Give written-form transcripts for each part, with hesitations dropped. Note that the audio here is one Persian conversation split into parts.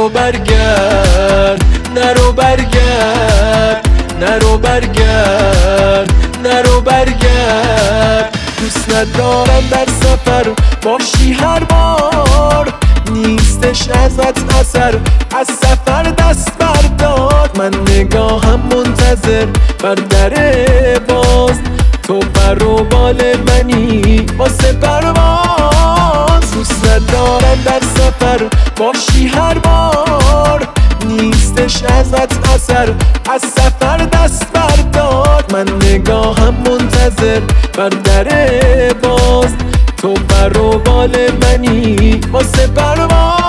نرو برگرد، نرو برگرد، نرو برگرد، نرو برگرد. دوست ندارم در سفر باشی هر بار، نیستش ازت اثر، از سفر دست بردار. من نگاهم منتظر بر در باز، تو پر و بال منی واسه پرواز. دوست ندارم در سفر باشی هر بار، نیستش ازت اثر، از سفر دست بردار. من نگاهم منتظر بر در باز، تو پر و بال منی واسه پرواز.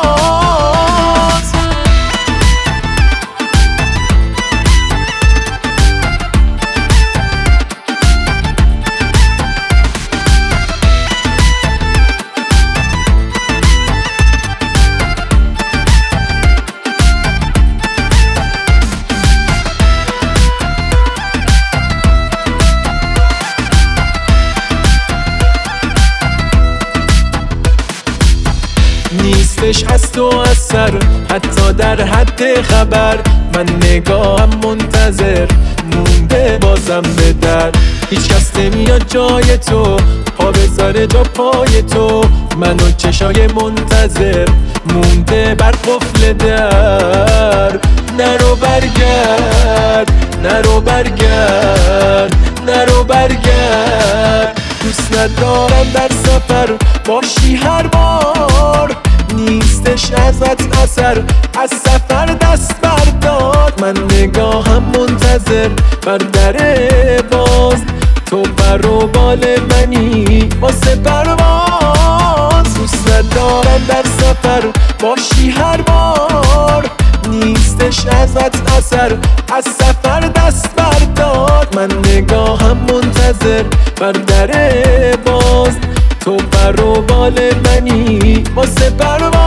نیستش از تو اثر، حتی در حد خبر. من نگاهم منتظر مونده بازم به در. هیچ کس نمیاد جای تو، پا بذاره جا پای تو. من و چشای منتظر مونده بر قفل در. نرو برگرد، نرو برگرد، نرو برگرد. دوست ندارم در سفر باشی هر بار، نیستش ازت اثر، از سفر دست بردار. من نگاهم منتظر بر در باز، تو پر و بال منی واسه پرواز. دوست ندارم در سفر باشی هر بار، نیستش ازت اثر، از سفر دست بردار. من نگاهم منتظر بر در باز، تو پر و بال منی واسه پرواز.